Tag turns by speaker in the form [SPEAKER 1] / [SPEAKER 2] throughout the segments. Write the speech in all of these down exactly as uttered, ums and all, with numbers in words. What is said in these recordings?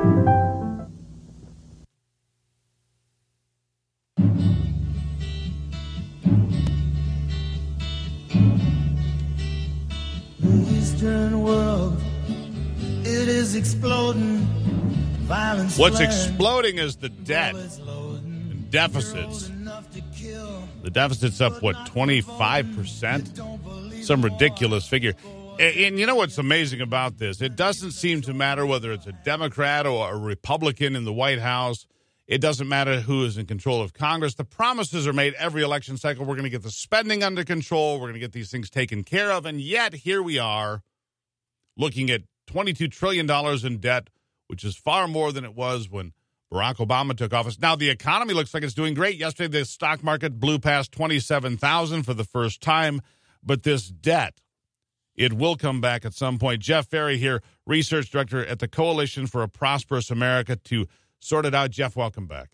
[SPEAKER 1] Eastern world, it is exploding. Violence.
[SPEAKER 2] What's exploding is the debt and deficits. The deficit's up, what, twenty-five percent? Some ridiculous figure. And, and you know what's amazing about this? It doesn't seem to matter whether it's a Democrat or a Republican in the White House. It doesn't matter who is in control of Congress. The promises are made every election cycle. We're going to get the spending under control. We're going to get these things taken care of. And yet, here we are looking at twenty-two trillion dollars in debt, which is far more than it was when Barack Obama took office. Now, the economy looks like it's doing great. Yesterday, the stock market blew past twenty-seven thousand for the first time. But this debt, it will come back at some point. Jeff Ferry here, research director at the Coalition for a Prosperous America, to sort it out. Jeff, welcome back.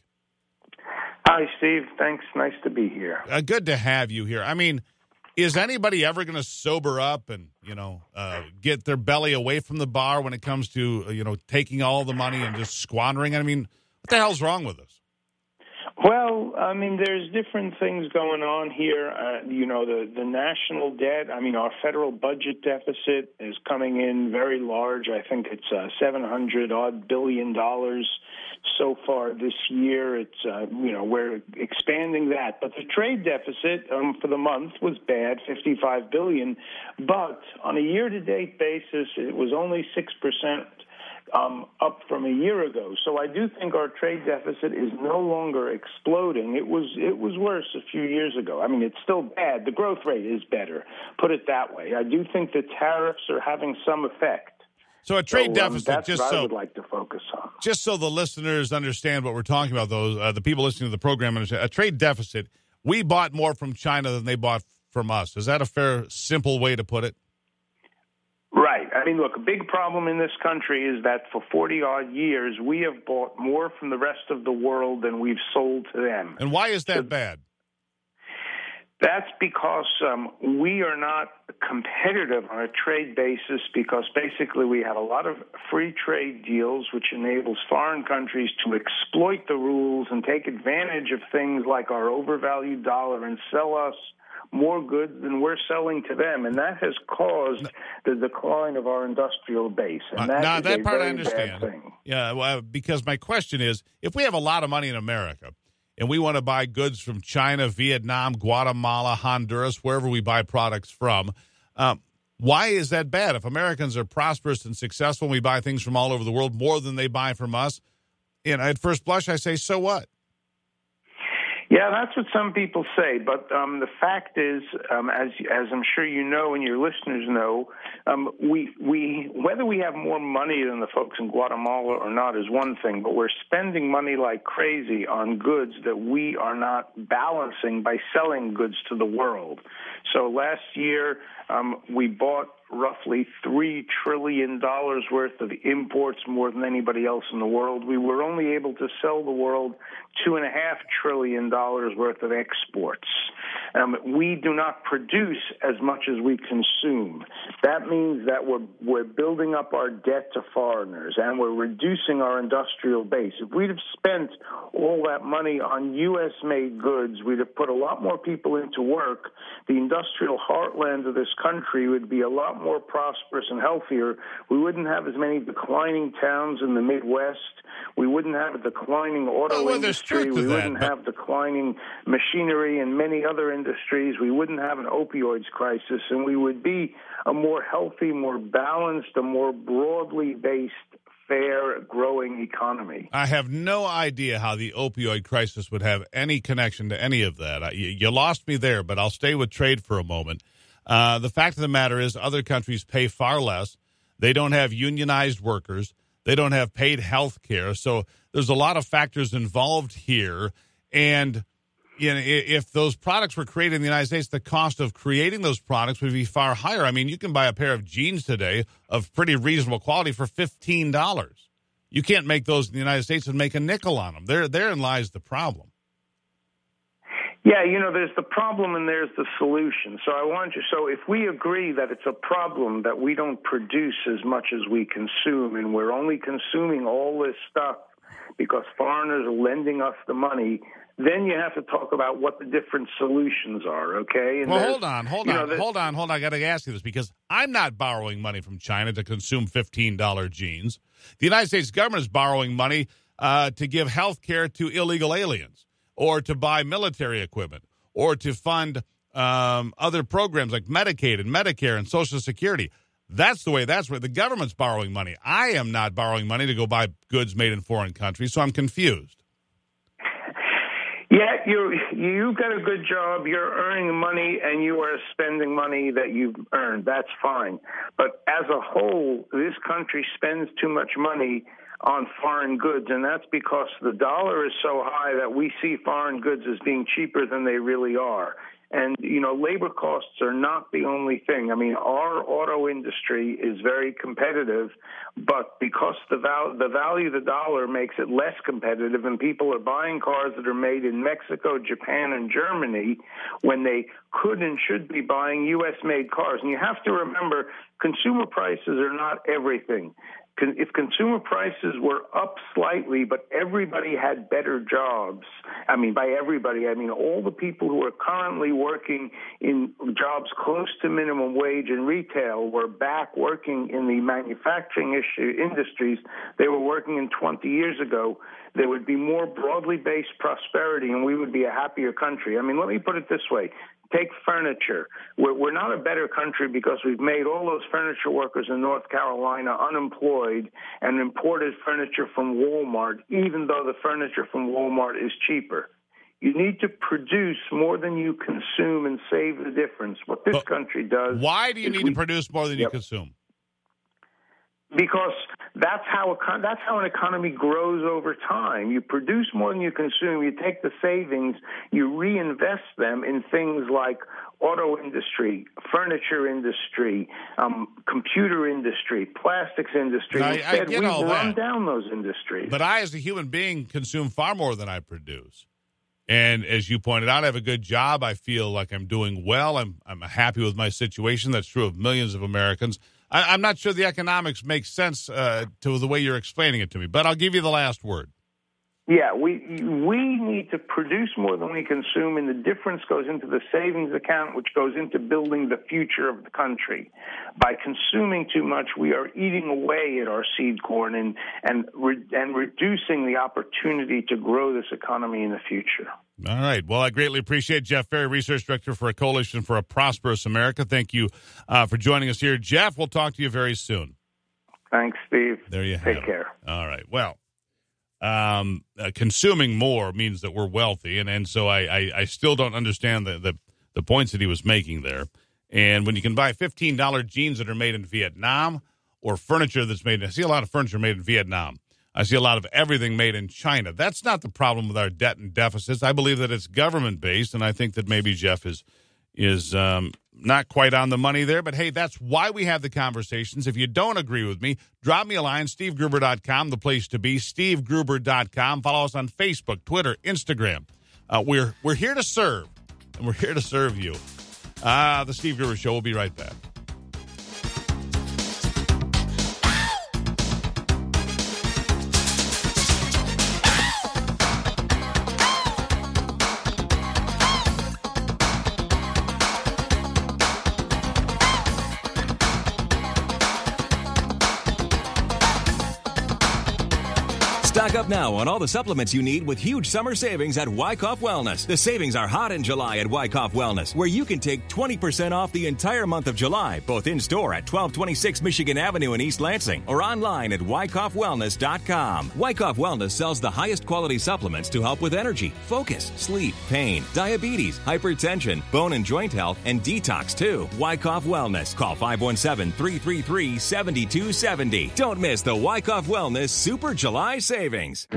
[SPEAKER 3] Hi, Steve. Thanks. Nice to be here.
[SPEAKER 2] Uh, good to have you here. I mean, is anybody ever going to sober up and, you know, uh, get their belly away from the bar when it comes to, uh, you know, taking all the money and just squandering it? I mean, what the hell's wrong with us?
[SPEAKER 3] Well, I mean, there's different things going on here. Uh, you know, the, the national debt, I mean, our federal budget deficit is coming in very large. I think it's uh, seven hundred odd billion dollars so far this year. It's, uh, you know, we're expanding that. But the trade deficit um, for the month was bad, fifty-five billion dollars. But on a year-to-date basis, it was only six percent. Um, up from a year ago. So I do think our trade deficit is no longer exploding. It was it was worse a few years ago. I mean, it's still bad. The growth rate is better, put it that way. I do think the tariffs are having some effect.
[SPEAKER 2] So a trade
[SPEAKER 3] so, um,
[SPEAKER 2] deficit,
[SPEAKER 3] that's
[SPEAKER 2] just
[SPEAKER 3] what
[SPEAKER 2] so
[SPEAKER 3] I would like to focus on.
[SPEAKER 2] Just so the listeners understand what we're talking about, those uh, the people listening to the program understand, a trade deficit, we bought more from China than they bought from us. Is that a fair, simple way to put it?
[SPEAKER 3] Right. I mean, look, a big problem in this country is that for forty-odd years, we have bought more from the rest of the world than we've sold to them.
[SPEAKER 2] And why is that
[SPEAKER 3] so,
[SPEAKER 2] bad?
[SPEAKER 3] That's because um, we are not competitive on a trade basis because basically we have a lot of free trade deals which enables foreign countries to exploit the rules and take advantage of things like our overvalued dollar and sell us more goods than we're selling to them, and that has caused the decline of our industrial base. And that
[SPEAKER 2] now,
[SPEAKER 3] is
[SPEAKER 2] that
[SPEAKER 3] a
[SPEAKER 2] part
[SPEAKER 3] very
[SPEAKER 2] I understand.
[SPEAKER 3] bad thing.
[SPEAKER 2] Yeah, well, because my question is, if we have a lot of money in America and we want to buy goods from China, Vietnam, Guatemala, Honduras, wherever we buy products from, um, why is that bad? If Americans are prosperous and successful and we buy things from all over the world more than they buy from us, and at first blush I say, so what?
[SPEAKER 3] Yeah, that's what some people say, but um, the fact is, um, as as I'm sure you know and your listeners know, um, we we whether we have more money than the folks in Guatemala or not is one thing, but we're spending money like crazy on goods that we are not balancing by selling goods to the world. So last year um, we bought roughly three trillion dollars worth of imports, more than anybody else in the world. We were only able to sell the world two point five trillion dollars worth of exports. Um, we do not produce as much as we consume. That means that we're, we're building up our debt to foreigners, and we're reducing our industrial base. If we'd have spent all that money on U S-made goods, we'd have put a lot more people into work. The industrial heartland of this country would be a lot more prosperous and healthier. We wouldn't have as many declining towns in the Midwest. We wouldn't have a declining auto
[SPEAKER 2] well, well,
[SPEAKER 3] industry. We
[SPEAKER 2] that,
[SPEAKER 3] wouldn't
[SPEAKER 2] but...
[SPEAKER 3] have declining machinery and many other industries. We wouldn't have an opioids crisis, and we would be a more healthy, more balanced, a more broadly based, fair, growing economy.
[SPEAKER 2] I have no idea how the opioid crisis would have any connection to any of that. I, you, you lost me there, but I'll stay with trade for a moment. Uh, the fact of the matter is other countries pay far less. They don't have unionized workers. They don't have paid health care. So there's a lot of factors involved here. And you know, if those products were created in the United States, the cost of creating those products would be far higher. I mean, you can buy a pair of jeans today of pretty reasonable quality for fifteen dollars. You can't make those in the United States and make a nickel on them. There, therein lies the problem.
[SPEAKER 3] Yeah, you know, there's the problem and there's the solution. So I want you, so if we agree that it's a problem that we don't produce as much as we consume, and we're only consuming all this stuff because foreigners are lending us the money, then you have to talk about what the different solutions are, okay? And
[SPEAKER 2] well, hold on, hold on,
[SPEAKER 3] know,
[SPEAKER 2] hold on, hold on. I got to ask you this because I'm not borrowing money from China to consume fifteen dollars jeans. The United States government is borrowing money uh, to give health care to illegal aliens, or to buy military equipment, or to fund um, other programs like Medicaid and Medicare and Social Security. That's the way, that's where the government's borrowing money. I am not borrowing money to go buy goods made in foreign countries, so I'm confused.
[SPEAKER 3] Yeah, you you've got a good job. You're earning money, and you are spending money that you've earned. That's fine. But as a whole, this country spends too much money on foreign goods, and that's because the dollar is so high that we see foreign goods as being cheaper than they really are. And, you know, labor costs are not the only thing. I mean, our auto industry is very competitive, but because the, val- the value of the dollar makes it less competitive, and people are buying cars that are made in Mexico, Japan, and Germany when they could and should be buying U S-made cars. And you have to remember, consumer prices are not everything. If consumer prices were up slightly, but everybody had better jobs, I mean, by everybody, I mean all the people who are currently working in jobs close to minimum wage in retail were back working in the manufacturing issue, industries they were working in twenty years ago, there would be more broadly based prosperity, and we would be a happier country. I mean, let me put it this way. Take furniture. We're, we're not a better country because we've made all those furniture workers in North Carolina unemployed and imported furniture from Walmart, even though the furniture from Walmart is cheaper. You need to produce more than you consume and save the difference. What this but country does.
[SPEAKER 2] Why do you need
[SPEAKER 3] we,
[SPEAKER 2] to produce more than
[SPEAKER 3] yep.
[SPEAKER 2] you consume?
[SPEAKER 3] Because that's how that's how an economy grows over time. You produce more than you consume. You take the savings, you reinvest them in things like auto industry, furniture industry, um, computer industry, plastics industry.
[SPEAKER 2] I,
[SPEAKER 3] Instead,
[SPEAKER 2] I get
[SPEAKER 3] we
[SPEAKER 2] all
[SPEAKER 3] run
[SPEAKER 2] that.
[SPEAKER 3] down those industries.
[SPEAKER 2] But I, as a human being, consume far more than I produce. And as you pointed out, I have a good job. I feel like I'm doing well. I'm I'm happy with my situation. That's true of millions of Americans. I, I'm not sure the economics make sense uh, to the way you're explaining it to me, but I'll give you the last word.
[SPEAKER 3] Yeah, we we need to produce more than we consume, and the difference goes into the savings account, which goes into building the future of the country. By consuming too much, we are eating away at our seed corn and and re- and reducing the opportunity to grow this economy in the future.
[SPEAKER 2] All right. Well, I greatly appreciate Jeff Ferry, Research Director for a Coalition for a Prosperous America. Thank you uh, for joining us here. Jeff, we'll talk to you very soon.
[SPEAKER 3] Thanks, Steve.
[SPEAKER 2] There you have
[SPEAKER 3] Take
[SPEAKER 2] it.
[SPEAKER 3] care.
[SPEAKER 2] All right. Well, um, uh, consuming more means that we're wealthy, and, and so I, I, I still don't understand the, the, the points that he was making there. And when you can buy fifteen dollars jeans that are made in Vietnam or furniture that's made – I see a lot of furniture made in Vietnam. I see a lot of everything made in China. That's not the problem with our debt and deficits. I believe that it's government-based, and I think that maybe Jeff is is um, not quite on the money there. But, hey, that's why we have the conversations. If you don't agree with me, drop me a line, steve gruber dot com, the place to be, steve gruber dot com. Follow us on Facebook, Twitter, Instagram. Uh, we're, we're here to serve, and we're here to serve you. Uh, the Steve Gruber Show. We'll be right back.
[SPEAKER 4] Stock up now on all the supplements you need with huge summer savings at Wyckoff Wellness. The savings are hot in July at Wyckoff Wellness, where you can take twenty percent off the entire month of July, both in-store at twelve twenty-six Michigan Avenue in East Lansing or online at wyckoff wellness dot com. Wyckoff Wellness sells the highest quality supplements to help with energy, focus, sleep, pain, diabetes, hypertension, bone and joint health, and detox too. Wyckoff Wellness. Call five one seven, three three three, seven two seven zero. Don't miss the Wyckoff Wellness Super July Savings.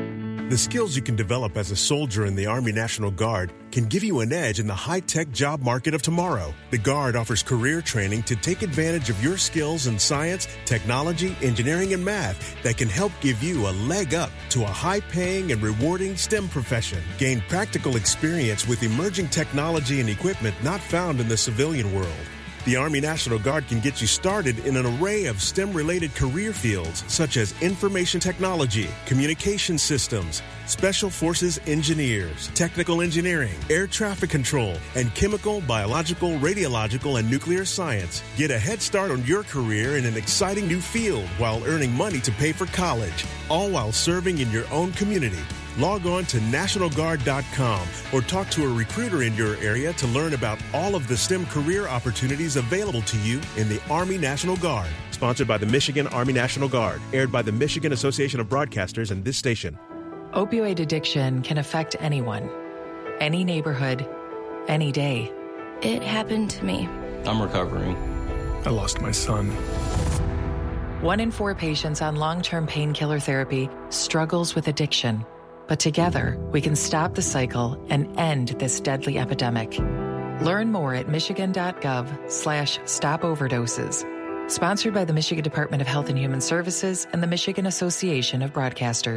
[SPEAKER 5] The skills you can develop as a soldier in the Army National Guard can give you an edge in the high-tech job market of tomorrow. The Guard offers career training to take advantage of your skills in science, technology, engineering, and math that can help give you a leg up to a high-paying and rewarding STEM profession. Gain practical experience with emerging technology and equipment not found in the civilian world. The Army National Guard can get you started in an array of STEM-related career fields such as information technology, communication systems, special forces engineers, technical engineering, air traffic control, and chemical, biological, radiological, and nuclear science. Get a head start on your career in an exciting new field while earning money to pay for college, all while serving in your own community. Log on to National Guard dot com or talk to a recruiter in your area to learn about all of the STEM career opportunities available to you in the Army National Guard. Sponsored by the Michigan Army National Guard. Aired by the Michigan Association of Broadcasters and this station.
[SPEAKER 6] Opioid addiction can affect anyone, any neighborhood, any day.
[SPEAKER 7] It happened to me.
[SPEAKER 8] I'm recovering.
[SPEAKER 9] I lost my son.
[SPEAKER 6] One in four patients on long-term painkiller therapy struggles with addiction. But together, we can stop the cycle and end this deadly epidemic. Learn more at michigan.gov slash stop overdoses. Sponsored by the Michigan Department of Health and Human Services and the Michigan Association of Broadcasters.